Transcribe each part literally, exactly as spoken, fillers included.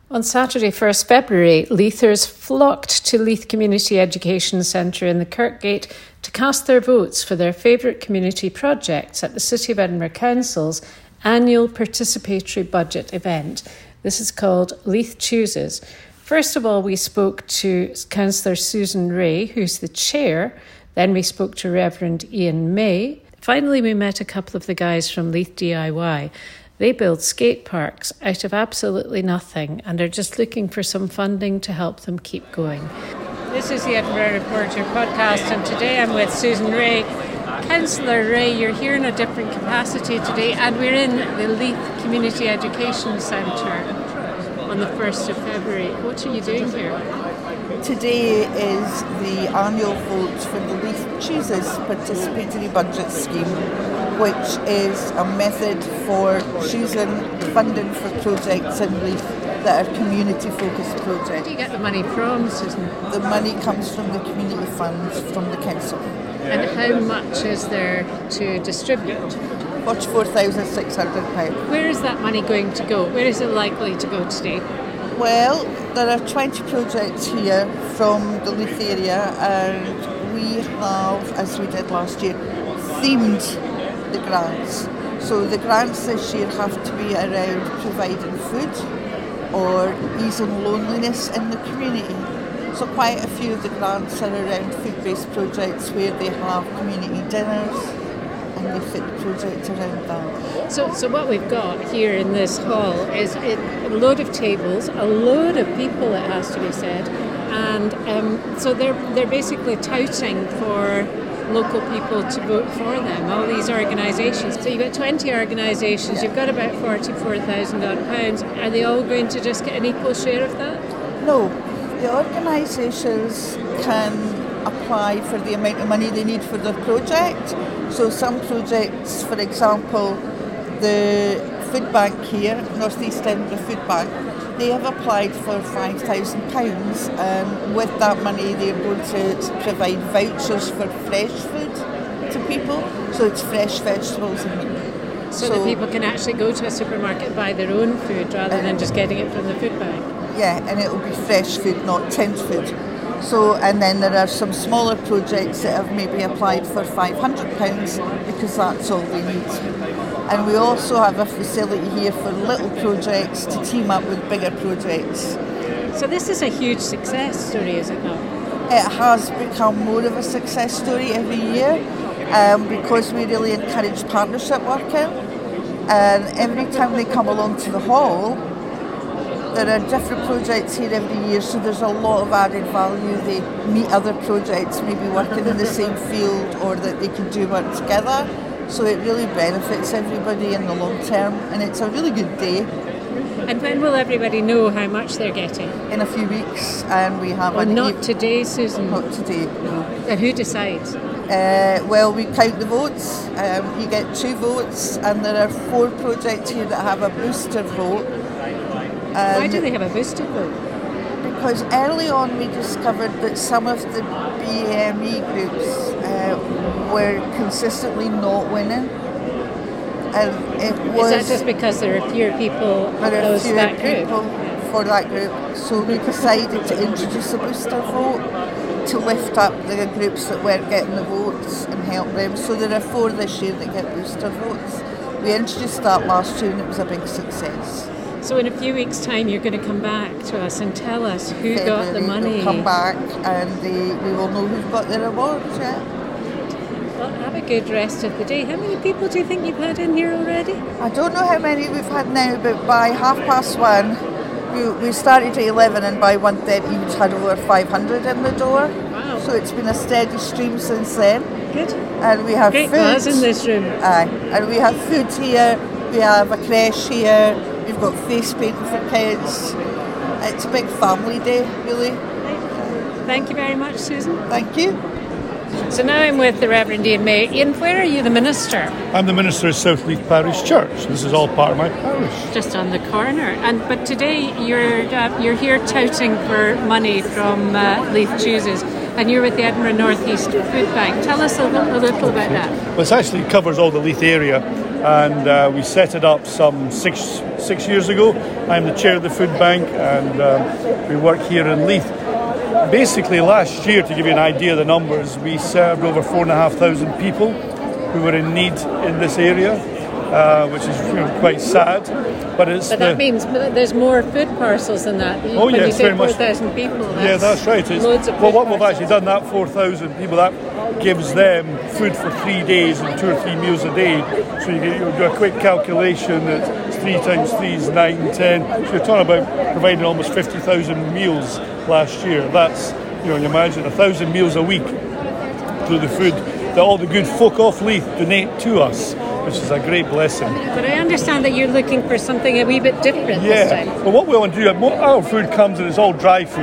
On Saturday, first February, Leithers flocked to Leith Community Education Centre in the Kirkgate to cast their votes for their favourite community projects at the City of Edinburgh Council's annual participatory budget event. This is called Leith Chooses. First of all, we spoke to Councillor Susan Ray, who's the chair. Then we spoke to Reverend Ian May. Finally, we met a couple of the guys from Leith D I Y. They build skate parks out of absolutely nothing and are just looking for some funding to help them keep going. This is the Edinburgh Reporter podcast, and today I'm with Susan Ray. Councillor Ray, you're here in a different capacity today, and we're in the Leith Community Education Centre on the first of February. What are you doing here? Today is the annual vote for the Leith Chooses participatory budget scheme, which is a method for choosing funding for projects in Leith that are community-focused projects. Where do you get the money from, Susan? The money comes from the community funds from the council. And how much is there to distribute? forty-four thousand six hundred pounds. Where is that money going to go? Where is it likely to go today? Well, there are twenty projects here from the Leith area, and we have, as we did last year, themed the grants. So the grants this year have to be around providing food or easing loneliness in the community. So quite a few of the grants are around food-based projects where they have community dinners and they fit the project around that. So so what we've got here in this hall is a load of tables, a load of people, it has to be said, and um, so they're they're basically touting for local people to vote for them, all these organisations. So you've got twenty organisations, yeah. You've got about forty-four thousand odd pounds. Are they all going to just get an equal share of that? No, the organisations can apply for the amount of money they need for their project. So some projects, for example, the food bank here, North East Edinburgh Food Bank, they have applied for five thousand pounds, and with that money they're going to provide vouchers for fresh food to people, so it's fresh vegetables and meat. So, so that people can actually go to a supermarket and buy their own food rather uh, than just getting it from the food bank? Yeah, and it will be fresh food, not tinned food. So, and then there are some smaller projects that have maybe applied for five hundred pounds because that's all they need. And we also have a facility here for little projects to team up with bigger projects. So this is a huge success story, is it not? It has become more of a success story every year um, because we really encourage partnership working. And every time they come along to the hall, there are different projects here every year, so there's a lot of added value. They meet other projects, maybe working in the same field, or that they can do work together. So it really benefits everybody in the long term, and it's a really good day. And when will everybody know how much they're getting? In a few weeks, and we have... Well, an not e- today, Susan. Not today, no. And who decides? Uh, well, we count the votes. Um, you get two votes, and there are four projects here that have a booster vote. Why do they have a booster vote? Because early on we discovered that some of the B M E groups uh, were consistently not winning. And it was, Is that just because there are fewer people there are those, fewer that group? people for that group? So we decided to introduce a booster vote to lift up the groups that weren't getting the votes and help them. So there are four this year that get booster votes. We introduced that last year and it was a big success. So in a few weeks' time, you're going to come back to us and tell us who February, got the money. They'll come back and they, we will know who's got their awards, yeah. Well, have a good rest of the day. How many people do you think you've had in here already? I don't know how many we've had now, but by half past one, we, we started at eleven, and by one thirty we've had over five hundred in the door. Wow. So it's been a steady stream since then. Good. And we have Great food. buzz in this room. Aye. And we have food here, we have a creche here, we've got face painting for kids. It's a big family day, really. Thank you very much, Susan. Thank you. So now I'm with the Reverend Ian May. Ian, where are you the minister? I'm the minister of Southleith Parish Church. This is all part of my parish. Just on the corner. And but today you're uh, you're here touting for money from uh, Leith Chooses, and you're with the Edinburgh North East Food Bank. Tell us a, little, a little about that. Well, it actually covers all the Leith area, and uh, we set it up some six six years ago. I'm the chair of the food bank, and uh, we work here in Leith. Basically, last year, to give you an idea of the numbers, we served over four and a half thousand people who were in need in this area, uh, which is you know, quite sad. But it's but the, that means there's more food parcels than that. Oh when yes, you say very much. four thousand people. That's yeah, that's right. It's, loads of well, food what we've parcels. actually done, that four thousand people, that gives them food for three days and two or three meals a day. So you, get, you do a quick calculation. It's three times three is nine, ten. So you're talking about providing almost fifty thousand meals last year. That's, you know, you imagine a thousand meals a week through the food that all the good folk off Leith donate to us, which is a great blessing. But I understand that you're looking for something a wee bit different yeah. this time. Well, what we want to do, our food comes and it's all dry food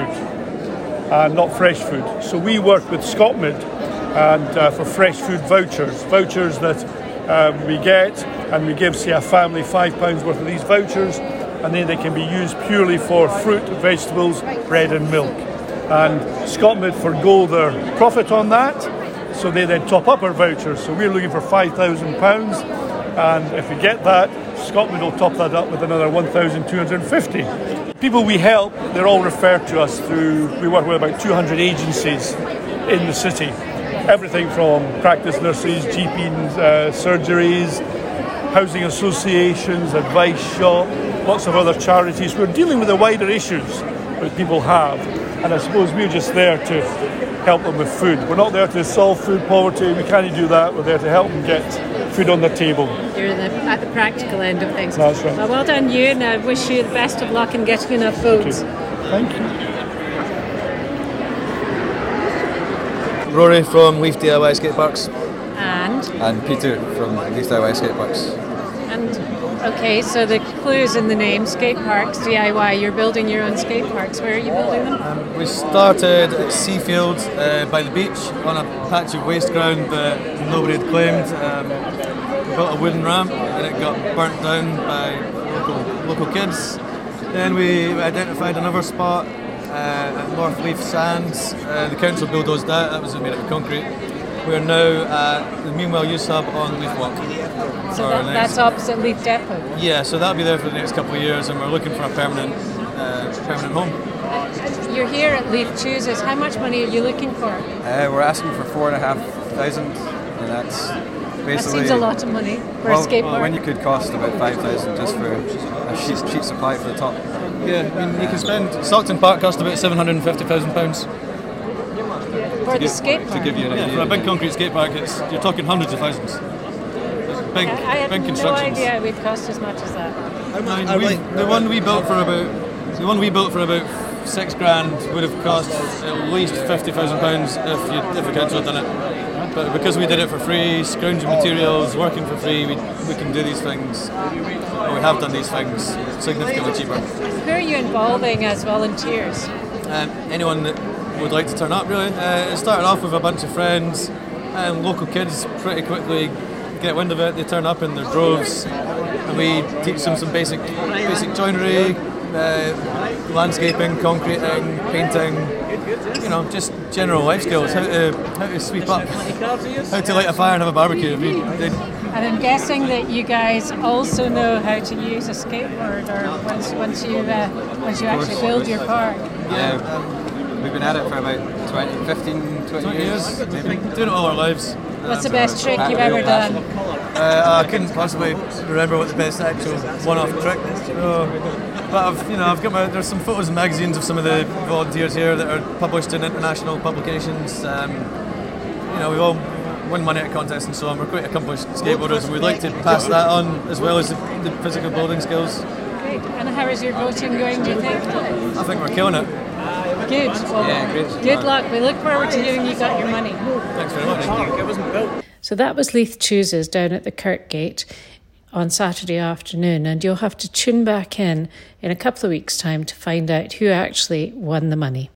and not fresh food. So we work with Scotmid and uh, for fresh food vouchers, vouchers that um, we get, and we give, say, a family five pounds worth of these vouchers, and then they can be used purely for fruit, vegetables, bread and milk. And Scotmid forgo their profit on that, so they then top up our vouchers. So we're looking for five thousand pounds, and if we get that, Scotmid will top that up with another one thousand two hundred fifty. People we help, they're all referred to us through, we work with about two hundred agencies in the city. Everything from practice nurseries, G Ps, uh, surgeries, housing associations, advice shop, lots of other charities. We're dealing with the wider issues that people have. And I suppose we're just there to help them with food. We're not there to solve food poverty. We can't do that. We're there to help them get food on their table. You're the, at the practical end of things. That's right. Well, well done you, and I wish you the best of luck in getting enough votes. Thank you. Rory from Leith D I Y Skate Parks. And? And Peter from Leith D I Y Skate Parks. And, okay, so the clue's in the name, skate parks, D I Y. You're building your own skate parks. Where are you building them? Um, we started at Seafield uh, by the beach on a patch of waste ground that nobody had claimed. Um, we built a wooden ramp and it got burnt down by local, local kids. Then we identified another spot uh, at North Leith Sands. Uh, the council bulldozed that, that was made out of concrete. We're now at the Meanwhile Youth Hub on Leith Walk. So that, that's opposite Leith Depot? Yeah, so that'll be there for the next couple of years, and we're looking for a permanent uh, permanent home. Uh, you're here at Leith Chooses. How much money are you looking for? Uh, we're asking for four and a half thousand, and that's basically... That seems a lot of money for well, a skate well, park. when you could cost about five thousand just for a cheap, cheap supply for the top. Yeah, I mean, you can spend... Stockton Park cost about seven hundred fifty thousand pounds. For the give, skate park? To give you an Yeah, idea. for a big concrete skate park, it's you're talking hundreds of thousands. Big, I had big no constructions. idea it would cost as much as that. I mean, we, the one we built for about the one we built for about six grand would have cost at least fifty thousand pounds if you if the council had done it. But because we did it for free, scrounging materials, working for free, we we can do these things. Or we have done these things significantly cheaper. Who are you involving as volunteers? Um, anyone that would like to turn up, really. Uh, it started off with a bunch of friends, and local kids pretty quickly get wind of it. They turn up in their droves, and we teach them some basic basic joinery, uh, landscaping, concreting, painting. You know, just general life skills. How to how to sweep up, how to light a fire and have a barbecue. We, they, And I'm guessing that you guys also know how to use a skateboard, or once once you uh, once you actually build your park. Yeah, we've been at it for about twenty, fifteen, twenty, twenty years, years. Maybe. doing it all our lives. What's the Um, best trick you've ever done? Uh, I couldn't possibly remember what the best actual one-off trick. So, but I've, you know, I've got my. There's some photos and magazines of some of the volunteers here that are published in international publications. Um, you know, we all win money at contests and so on. We're quite accomplished skateboarders, and we'd like to pass that on as well as the, the physical building skills. Great. And how is your voting going, do you think? I think we're killing it. Good. Well, Yeah, good. good luck. We look forward to hearing you got your money. Thanks very much. So that was Leith Chooses down at the Kirkgate on Saturday afternoon, and you'll have to tune back in in a couple of weeks' time to find out who actually won the money.